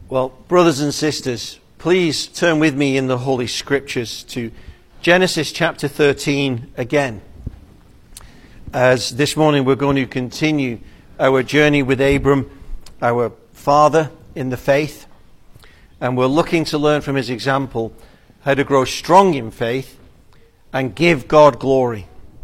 Well, brothers and sisters, please turn with me in the Holy Scriptures to Genesis chapter 13 again. As this morning we're going to continue our journey with Abram, our father in the faith, and we're looking to learn from his example how to grow strong in faith and give God glory.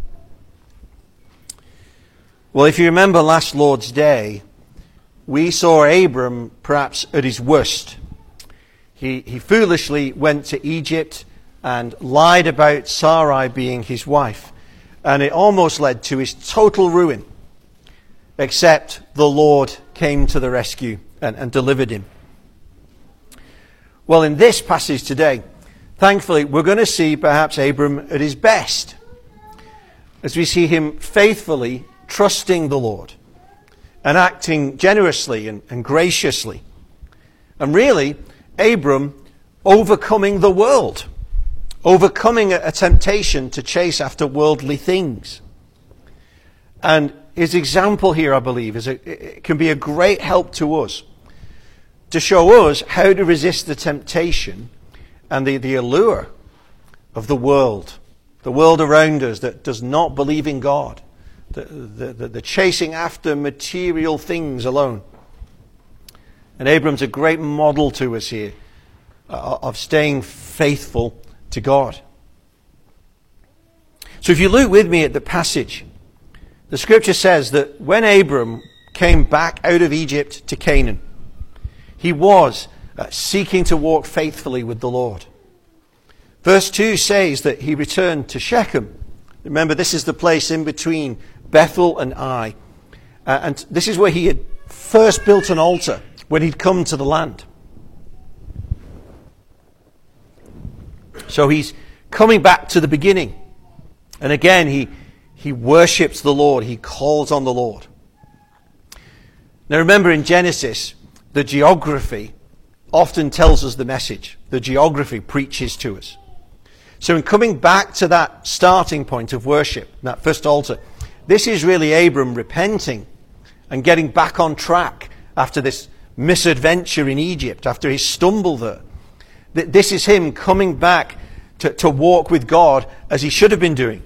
Well, if you remember last Lord's Day, we saw Abram perhaps at his worst. He foolishly went to Egypt and lied about Sarai being his wife. And it almost led to his total ruin. Except the Lord came to the rescue and delivered him. Well, in this passage today, thankfully, we're going to see perhaps Abram at his best. As we see him faithfully trusting the Lord and acting generously and graciously. And really, Abram overcoming the world, overcoming a temptation to chase after worldly things. And his example here, I believe, it can be a great help to us, to show us how to resist the temptation and the allure of the world around us that does not believe in God. The chasing after material things alone. And Abram's a great model to us here of staying faithful to God. So if you look with me at the passage, the scripture says that when Abram came back out of Egypt to Canaan, he was seeking to walk faithfully with the Lord. Verse 2 says that he returned to Shechem. Remember, this is the place in between Bethel and Ai. And this is where he had first built an altar when he'd come to the land. So he's coming back to the beginning. And again, he worships the Lord. He calls on the Lord. Now remember, in Genesis, the geography often tells us the message. The geography preaches to us. So in coming back to that starting point of worship, that first altar, this is really Abram repenting and getting back on track after this misadventure in Egypt, after his stumble there. This is him coming back to walk with God as he should have been doing.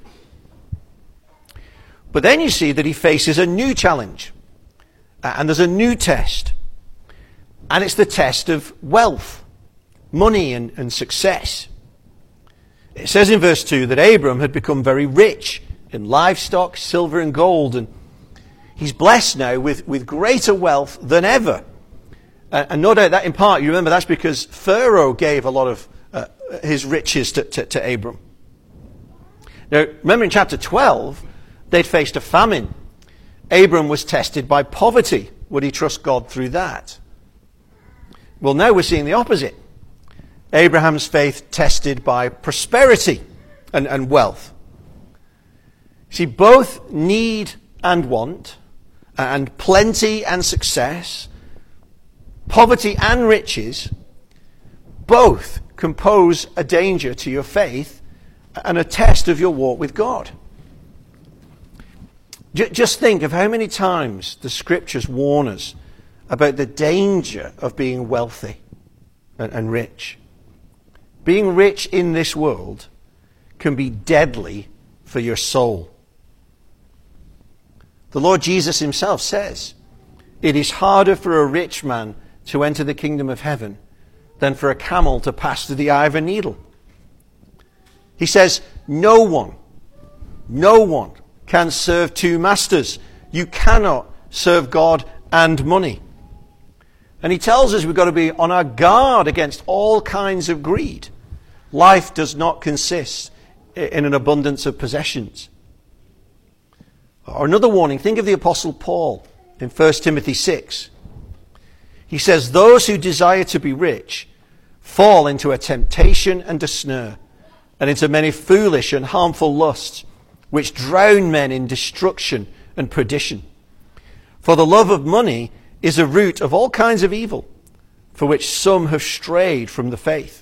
But then you see that he faces a new challenge. And there's a new test. And it's the test of wealth, money and success. It says in verse 2 that Abram had become very rich in livestock, silver and gold, and he's blessed now with greater wealth than ever. And no doubt that in part, you remember, that's because Pharaoh gave a lot of his riches to Abram. Now, remember in chapter 12, they'd faced a famine. Abram was tested by poverty. Would he trust God through that? Well, now we're seeing the opposite. Abraham's faith tested by prosperity and wealth. See, both need and want, and plenty and success, poverty and riches, both can pose a danger to your faith and a test of your walk with God. Just think of how many times the scriptures warn us about the danger of being wealthy and rich. Being rich in this world can be deadly for your soul. The Lord Jesus himself says, "It is harder for a rich man to enter the kingdom of heaven than for a camel to pass through the eye of a needle." He says, no one can serve two masters. You cannot serve God and money. And he tells us we've got to be on our guard against all kinds of greed. Life does not consist in an abundance of possessions. Or another warning, think of the Apostle Paul in 1 Timothy 6. He says, "Those who desire to be rich fall into a temptation and a snare, and into many foolish and harmful lusts, which drown men in destruction and perdition. For the love of money is a root of all kinds of evil, for which some have strayed from the faith."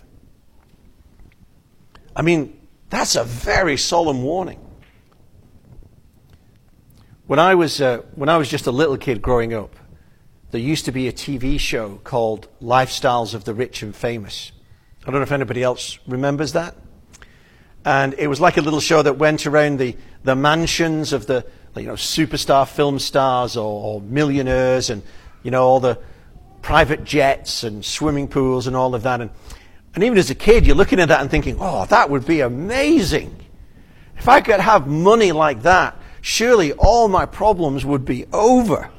I mean, that's a very solemn warning. When I was just a little kid growing up, there used to be a TV show called Lifestyles of the Rich and Famous. I don't know if anybody else remembers that. And it was like a little show that went around the mansions of the superstar film stars or millionaires, and all the private jets and swimming pools and all of that. And even as a kid, you're looking at that and thinking, oh, that would be amazing. If I could have money like that, surely all my problems would be over.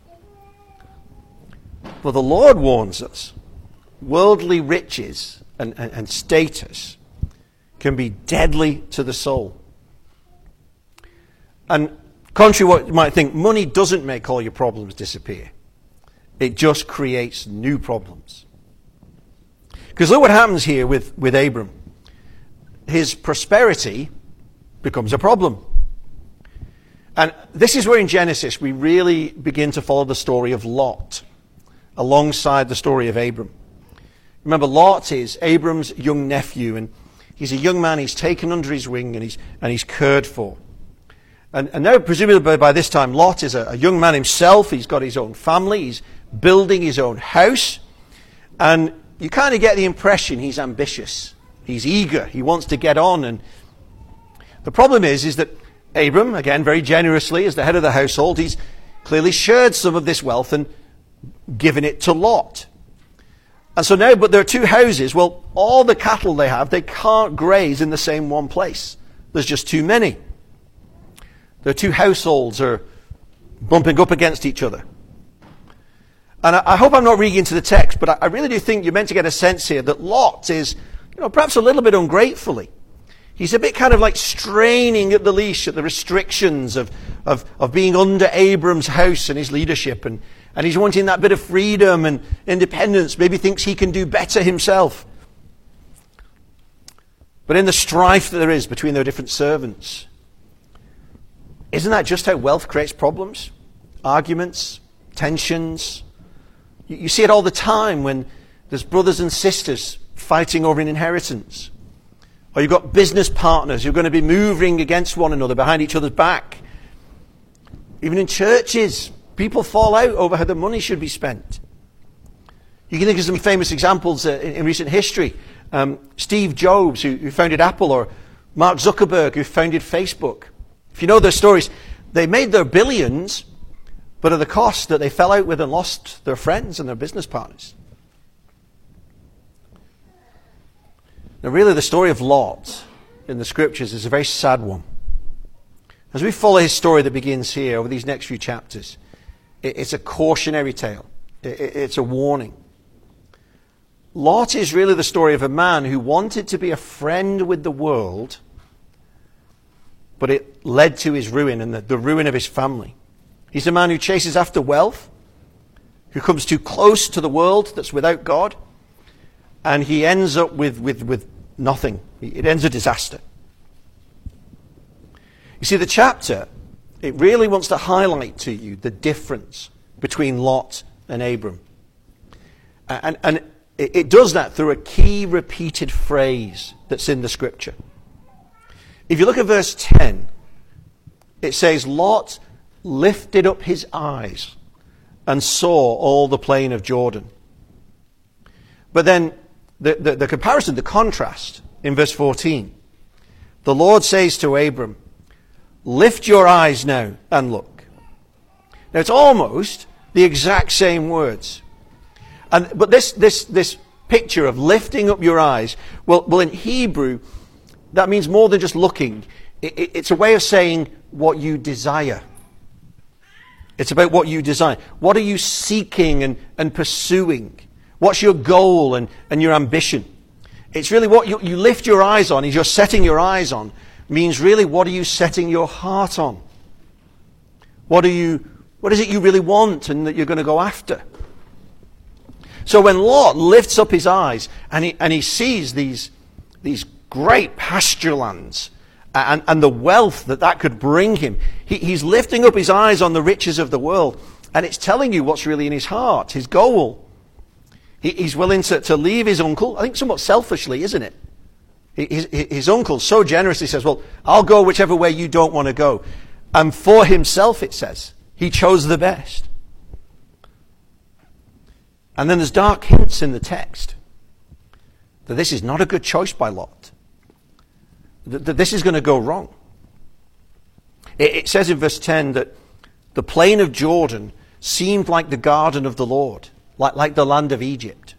Well, the Lord warns us, worldly riches and status can be deadly to the soul. And contrary to what you might think, money doesn't make all your problems disappear. It just creates new problems. Because look what happens here with Abram. His prosperity becomes a problem. And this is where in Genesis we really begin to follow the story of Lot alongside the story of Abram. Remember, Lot is Abram's young nephew, and he's a young man. He's taken under his wing and he's cared for. And now, presumably by this time, Lot is a young man himself. He's got his own family. He's building his own house. And you kind of get the impression he's ambitious. He's eager. He wants to get on. And the problem is that Abram, again, very generously, as the head of the household, he's clearly shared some of this wealth and given it to Lot. And so now, but there are two houses. Well, all the cattle they have, they can't graze in the same one place. There's just too many. The two households are bumping up against each other. And I hope I'm not reading into the text, but I really do think you're meant to get a sense here that Lot is, perhaps a little bit ungratefully. He's a bit kind of like straining at the leash, at the restrictions of being under Abram's house and his leadership. And he's wanting that bit of freedom and independence. Maybe thinks he can do better himself. But in the strife that there is between their different servants, isn't that just how wealth creates problems? Arguments, tensions. You see it all the time when there's brothers and sisters fighting over an inheritance. Or you've got business partners who are going to be moving against one another behind each other's back. Even in churches, people fall out over how the money should be spent. You can think of some famous examples in recent history. Steve Jobs, who founded Apple, or Mark Zuckerberg, who founded Facebook. If you know their stories, they made their billions, but at the cost that they fell out with and lost their friends and their business partners. Now, really, the story of Lot in the scriptures is a very sad one. As we follow his story that begins here over these next few chapters, it's a cautionary tale. It's a warning. Lot is really the story of a man who wanted to be a friend with the world, but it led to his ruin and the ruin of his family. He's a man who chases after wealth, who comes too close to the world that's without God, and he ends up with nothing. It ends a disaster. You see, the chapter, it really wants to highlight to you the difference between Lot and Abram. And it does that through a key repeated phrase that's in the scripture. If you look at verse 10, it says, Lot lifted up his eyes and saw all the plain of Jordan. But then the comparison, the contrast in verse 14, the Lord says to Abram, lift your eyes now and look. Now it's almost the exact same words. But this picture of lifting up your eyes, well in Hebrew, that means more than just looking. It's a way of saying what you desire. It's about what you desire. What are you seeking and pursuing? What's your goal and your ambition? It's really what you lift your eyes on, is you're setting your eyes on, means really what are you setting your heart on? What is it you really want and that you're going to go after? So when Lot lifts up his eyes and he sees these great pasture lands and the wealth that could bring him, he's lifting up his eyes on the riches of the world, and it's telling you what's really in his heart, his goal. He's willing to leave his uncle, I think somewhat selfishly, isn't it? His uncle so generously says, well, I'll go whichever way you don't want to go. And for himself, it says, he chose the best. And then there's dark hints in the text that this is not a good choice by Lot, that this is going to go wrong. It says in verse 10 that the plain of Jordan seemed like the garden of the Lord, like the land of Egypt.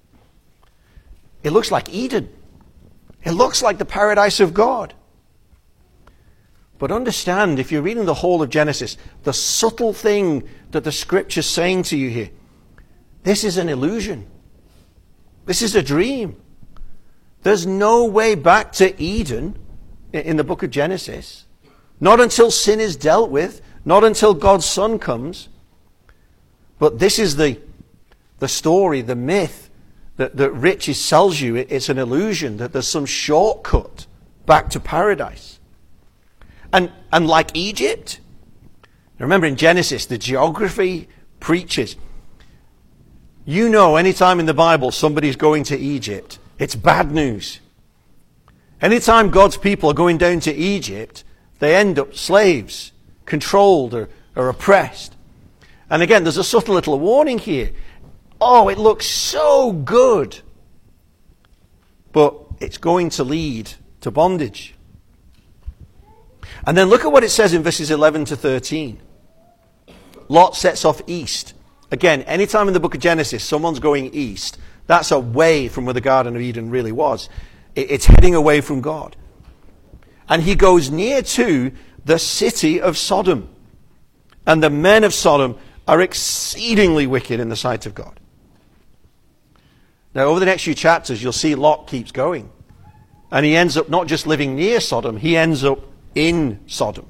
It looks like Eden. It looks like the paradise of God. But understand, if you're reading the whole of Genesis, the subtle thing that the Scripture's saying to you here, this is an illusion. This is a dream. There's no way back to Eden in the book of Genesis. Not until sin is dealt with, not until God's Son comes. But this is the story, the myth that riches sells you. It's an illusion that there's some shortcut back to paradise. And like Egypt, remember in Genesis, the geography preaches. You know, anytime in the Bible somebody's going to Egypt, it's bad news. Anytime God's people are going down to Egypt, they end up slaves, controlled or oppressed. And again, there's a subtle little warning here. Oh, it looks so good. But it's going to lead to bondage. And then look at what it says in verses 11 to 13. Lot sets off east. Again, anytime in the book of Genesis someone's going east, that's away from where the Garden of Eden really was. It's heading away from God. And he goes near to the city of Sodom. And the men of Sodom are exceedingly wicked in the sight of God. Now, over the next few chapters, you'll see Lot keeps going. And he ends up not just living near Sodom, he ends up in Sodom.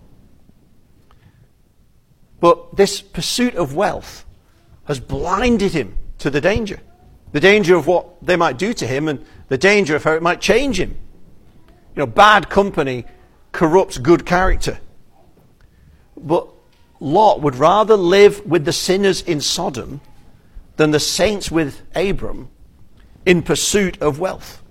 But this pursuit of wealth has blinded him to the danger. The danger of what they might do to him and the danger of how it might change him. You know, bad company corrupts good character. But Lot would rather live with the sinners in Sodom than the saints with Abram in pursuit of wealth.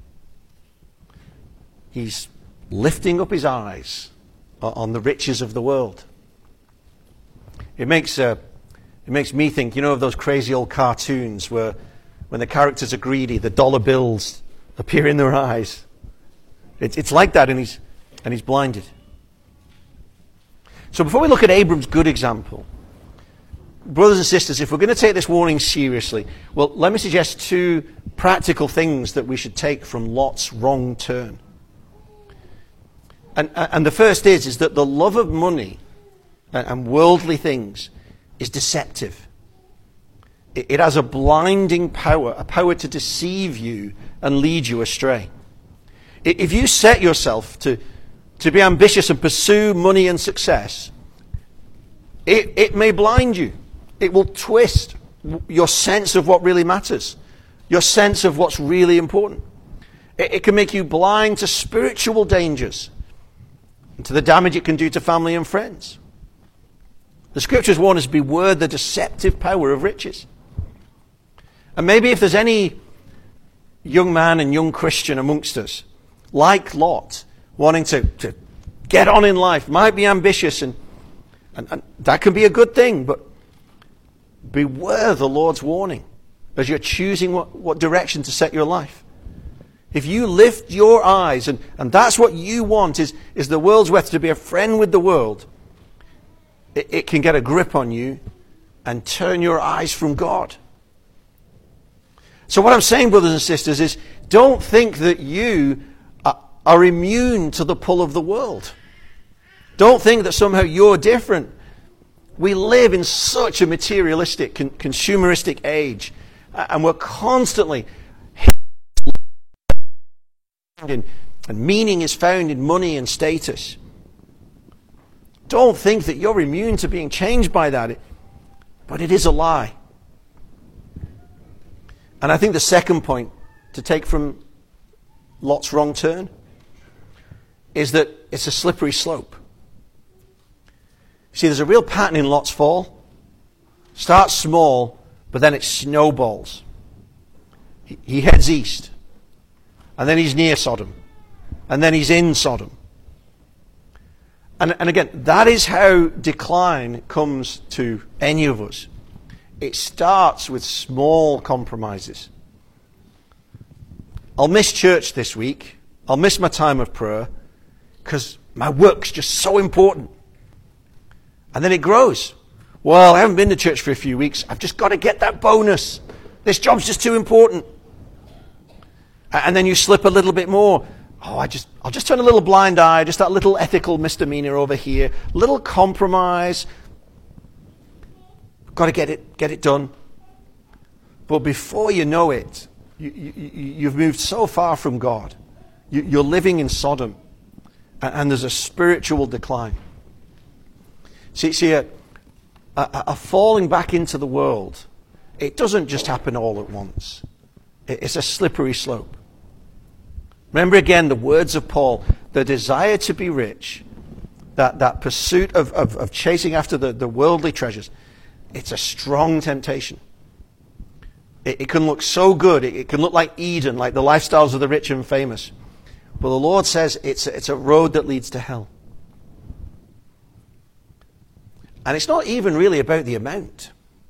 He's lifting up his eyes on the riches of the world. It makes me think, you know, of those crazy old cartoons where when the characters are greedy, the dollar bills appear in their eyes. It's like that, and he's blinded. So before we look at Abram's good example, brothers and sisters, if we're going to take this warning seriously, well, let me suggest two practical things that we should take from Lot's wrong turn. And the first is that the love of money and worldly things is deceptive. It has a blinding power, a power to deceive you and lead you astray. If you set yourself to be ambitious and pursue money and success, it may blind you. It will twist your sense of what really matters, your sense of what's really important. It can make you blind to spiritual dangers and to the damage it can do to family and friends. The Scriptures warn us, beware the deceptive power of riches. And maybe if there's any young man and young Christian amongst us, like Lot, wanting to get on in life, might be ambitious, and that can be a good thing, but beware the Lord's warning as you're choosing what direction to set your life. If you lift your eyes, and that's what you want, is the world's wealth, to be a friend with the world, it can get a grip on you and turn your eyes from God. So what I'm saying, brothers and sisters, is don't think that you are immune to the pull of the world. Don't think that somehow you're different. We live in such a materialistic, consumeristic age, and we're constantly and meaning is found in money and status. Don't think that you're immune to being changed by that, but it is a lie. And I think the second point to take from Lot's wrong turn is that it's a slippery slope. See, there's a real pattern in Lot's fall. Starts small, but then it snowballs. He heads east. And then he's near Sodom. And then he's in Sodom. And again, that is how decline comes to any of us. it starts with small compromises. I'll miss church this week. I'll miss my time of prayer because my work's just so important. And then it grows. Well, I haven't been to church for a few weeks. I've just got to get that bonus. This job's just too important. And then you slip a little bit more. Oh, I'll just turn a little blind eye, just that little ethical misdemeanor over here, little compromise. Got to get it done. But before you know it, you've moved so far from God. You're living in Sodom, and there's a spiritual decline. See, a falling back into the world, it doesn't just happen all at once. It's a slippery slope. Remember again the words of Paul, the desire to be rich, that pursuit of chasing after the worldly treasures, it's a strong temptation. It can look so good, it can look like Eden, like the lifestyles of the rich and famous. But the Lord says it's a road that leads to hell. And it's not even really about the amount.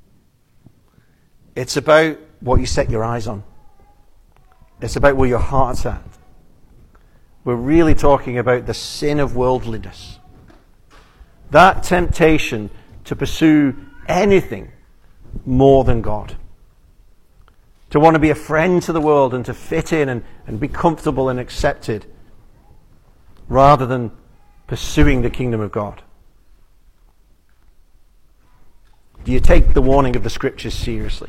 It's about what you set your eyes on. It's about where your heart's at. We're really talking about the sin of worldliness. That temptation to pursue anything more than God. To want to be a friend to the world and to fit in and be comfortable and accepted rather than pursuing the kingdom of God. Do you take the warning of the Scriptures seriously?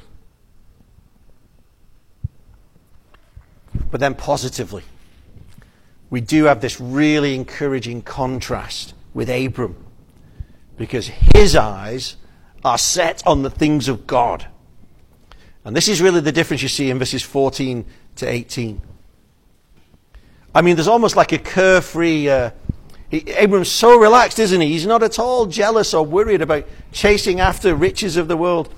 But then positively, we do have this really encouraging contrast with Abram, because his eyes are set on the things of God. And this is really the difference you see in verses 14 to 18. I mean, there's almost like a carefree... Abram's so relaxed, isn't he? He's not at all jealous or worried about chasing after riches of the world.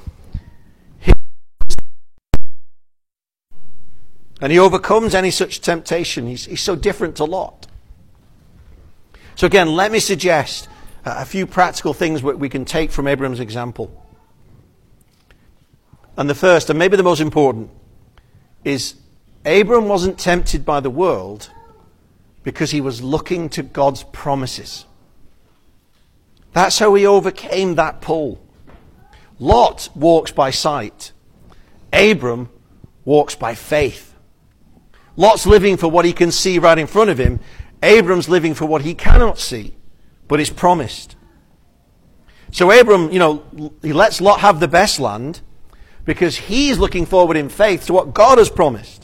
And he overcomes any such temptation. He's so different to Lot. So again, let me suggest a few practical things we can take from Abram's example. And the first, and maybe the most important, is Abram wasn't tempted by the world because he was looking to God's promises. That's how he overcame that pull. Lot walks by sight. Abram walks by faith. Lot's living for what he can see right in front of him. Abram's living for what he cannot see, but is promised. So Abram, he lets Lot have the best land because he's looking forward in faith to what God has promised.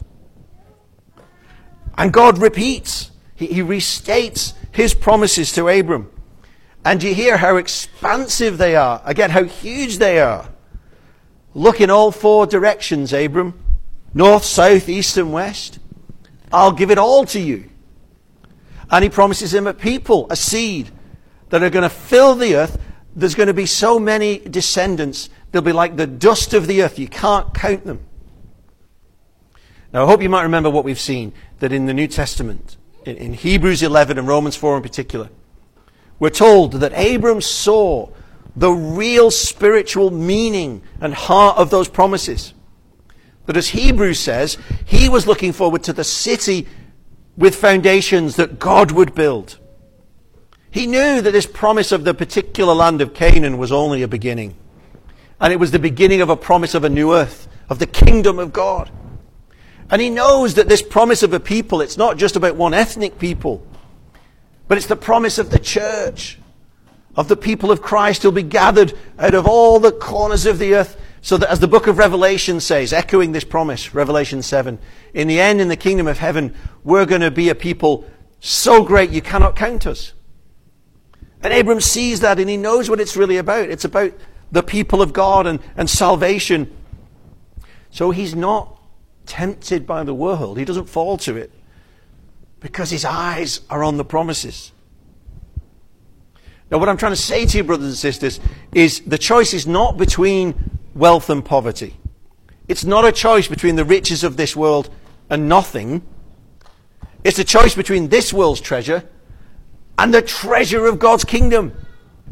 And God repeats. He restates his promises to Abram. And you hear how expansive they are. Again, how huge they are. Look in all four directions, Abram. North, south, east, and west. I'll give it all to you. And he promises him a people, a seed, that are going to fill the earth. There's going to be so many descendants, they'll be like the dust of the earth. You can't count them. Now, I hope you might remember what we've seen, that in the New Testament, in Hebrews 11 and Romans 4 in particular, we're told that Abram saw the real spiritual meaning and heart of those promises. That as Hebrews says, he was looking forward to the city with foundations that God would build. He knew that this promise of the particular land of Canaan was only a beginning. And it was the beginning of a promise of a new earth, of the kingdom of God. And he knows that this promise of a people, it's not just about one ethnic people, but it's the promise of the church, of the people of Christ who'll be gathered out of all the corners of the earth, so that as the book of Revelation says, echoing this promise, Revelation 7, in the end, in the kingdom of heaven, we're going to be a people so great you cannot count us. And Abram sees that and he knows what it's really about. It's about the people of God and salvation. So he's not tempted by the world. He doesn't fall to it because his eyes are on the promises. Now, what I'm trying to say to you, brothers and sisters, is the choice is not between wealth and poverty. It's not a choice between the riches of this world and nothing. It's a choice between this world's treasure and the treasure of God's kingdom.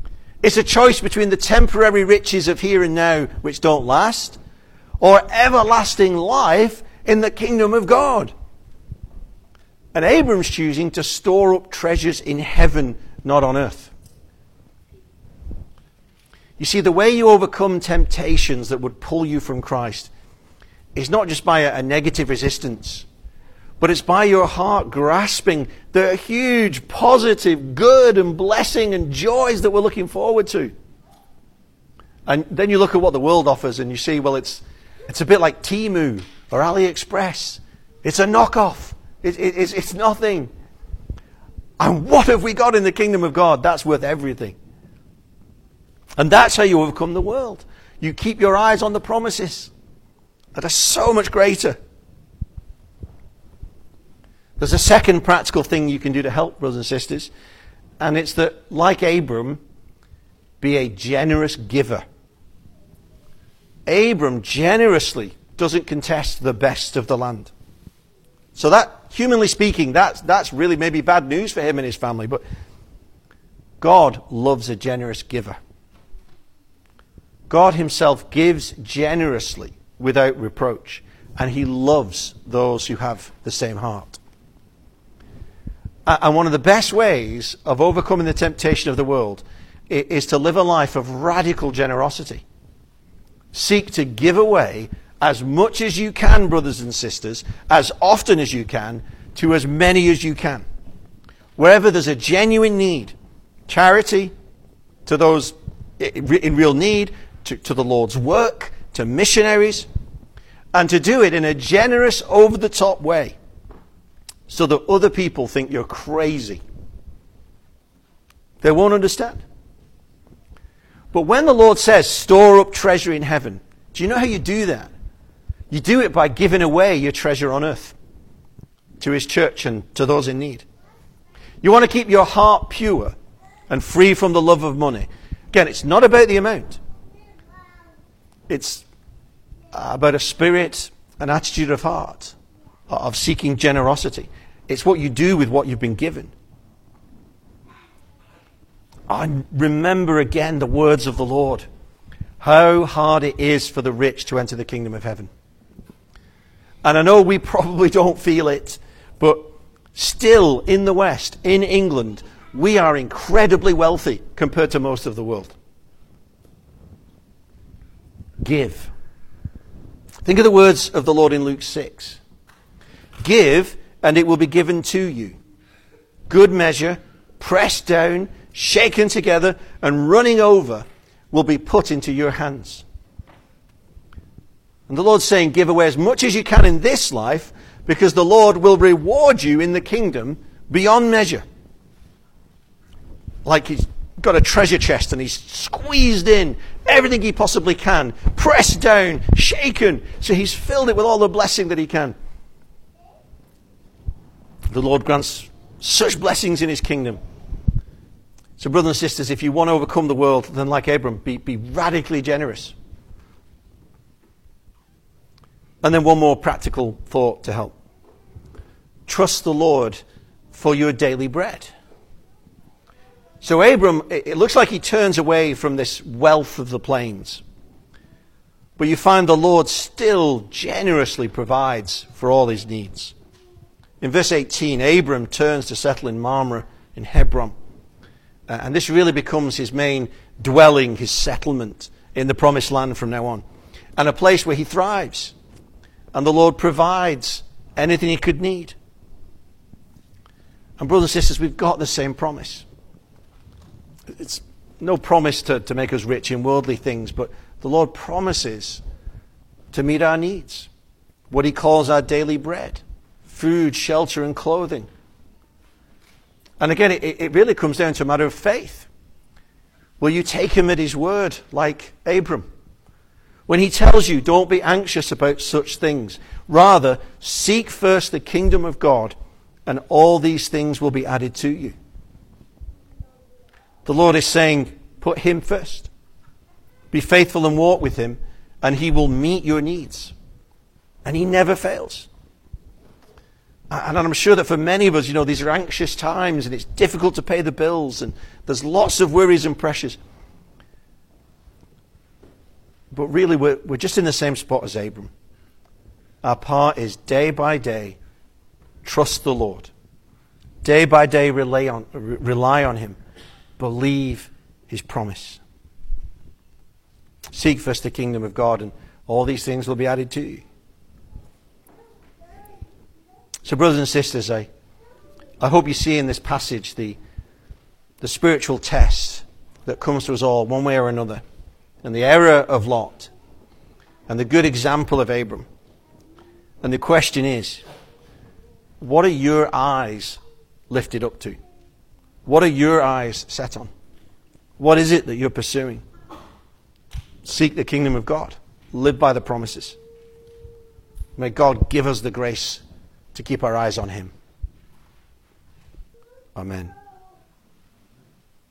It's a choice between the temporary riches of here and now, which don't last, or everlasting life in the kingdom of God. And Abram's choosing to store up treasures in heaven, not on earth. You see, the way you overcome temptations that would pull you from Christ is not just by a negative resistance, but it's by your heart grasping the huge, positive, good and blessing and joys that we're looking forward to. And then you look at what the world offers and you see, well, it's a bit like Temu or AliExpress. It's a knockoff. It's nothing. And what have we got in the kingdom of God? That's worth everything. And that's how you overcome the world. You keep your eyes on the promises that are so much greater. There's a second practical thing you can do to help, brothers and sisters, and it's that, like Abram, be a generous giver. Abram generously doesn't contest the best of the land. So that, humanly speaking, that's really maybe bad news for him and his family, but God loves a generous giver. God himself gives generously without reproach, and he loves those who have the same heart. And one of the best ways of overcoming the temptation of the world is to live a life of radical generosity. Seek to give away as much as you can, brothers and sisters, as often as you can, to as many as you can. Wherever there's a genuine need, charity to those in real need, to the Lord's work, to missionaries, and to do it in a generous, over-the-top way, so that other people think you're crazy. They won't understand. But when the Lord says, store up treasure in heaven, do you know how you do that? You do it by giving away your treasure on earth to his church and to those in need. You want to keep your heart pure and free from the love of money. Again, it's not about the amount. It's about a spirit, an attitude of heart, of seeking generosity. It's what you do with what you've been given. I remember again the words of the Lord. How hard it is for the rich to enter the kingdom of heaven. And I know we probably don't feel it, but still in the West, in England, we are incredibly wealthy compared to most of the world. Give. Think of the words of the Lord in Luke 6. Give, and it will be given to you. Good measure, pressed down, shaken together, and running over will be put into your hands. And the Lord's saying, give away as much as you can in this life, because the Lord will reward you in the kingdom beyond measure. Like he's got a treasure chest and he's squeezed in everything he possibly can, pressed down, shaken, so he's filled it with all the blessing that he can. The Lord grants such blessings in his kingdom. So brothers and sisters, if you want to overcome the world, then like Abram, be radically generous. And then one more practical thought to help. Trust the Lord for your daily bread. So Abram, it looks like he turns away from this wealth of the plains. But you find the Lord still generously provides for all his needs. In verse 18, Abram turns to settle in Mamre in Hebron. And this really becomes his main dwelling, his settlement in the promised land from now on. And a place where he thrives. And the Lord provides anything he could need. And brothers and sisters, we've got the same promise. It's no promise to make us rich in worldly things, but the Lord promises to meet our needs. What he calls our daily bread. Food, shelter, and clothing. And again, it really comes down to a matter of faith. Will you take him at his word, like Abram? When he tells you, don't be anxious about such things. Rather, seek first the kingdom of God, and all these things will be added to you. The Lord is saying, put him first. Be faithful and walk with him, and he will meet your needs. And he never fails. And I'm sure that for many of us, these are anxious times, and it's difficult to pay the bills, and there's lots of worries and pressures. But really, we're just in the same spot as Abram. Our part is day by day, trust the Lord. Day by day, rely on him. Believe his promise. Seek first the kingdom of God, and all these things will be added to you. So, brothers and sisters, I hope you see in this passage the spiritual test that comes to us all one way or another, and the error of Lot, and the good example of Abram. And the question is, what are your eyes lifted up to? What are your eyes set on? What is it that you're pursuing? Seek the kingdom of God. Live by the promises. May God give us the grace to keep our eyes on him. Amen.